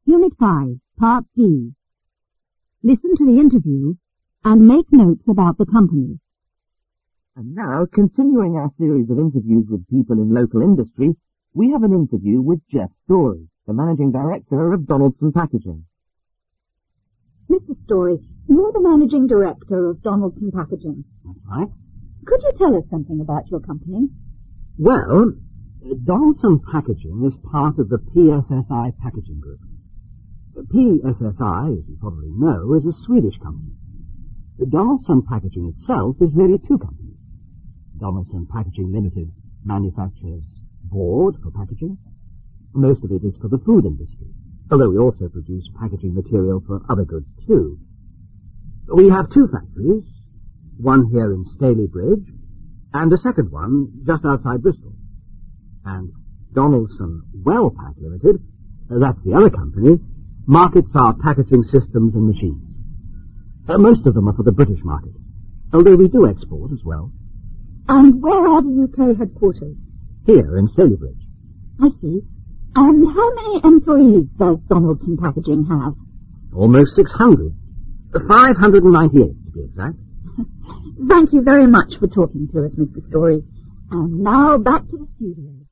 Unit 5, Part D. Listen to the interview and make notes about the company. And now, continuing our series of interviews with people in local industry, we have an interview with Jeff Story, the Managing Director of Donaldson Packaging. Mr. Story, you're the Managing Director of Donaldson Packaging. That's right. Could you tell us something about your company? Well, Donaldson Packaging is part of the PSSI Packaging Group. PSSI, as you probably know, is a Swedish company. Donaldson Packaging itself is really two companies. Donaldson Packaging Limited manufactures board for packaging. Most of it is for the food industry, although we also produce packaging material for other goods too. We have two factories, one here in Staley Bridge, and a second one just outside Bristol. And Donaldson Wellpack Limited, that's the other company, markets our packaging systems and machines. Most of them are for the British market, although we do export as well. And where are the UK headquarters? Here in Staley Bridge. I see. And how many employees does Donaldson Packaging have? Almost 600. 598 to be exact. Thank you very much for talking to us, Mr. Story. And now back to the studio.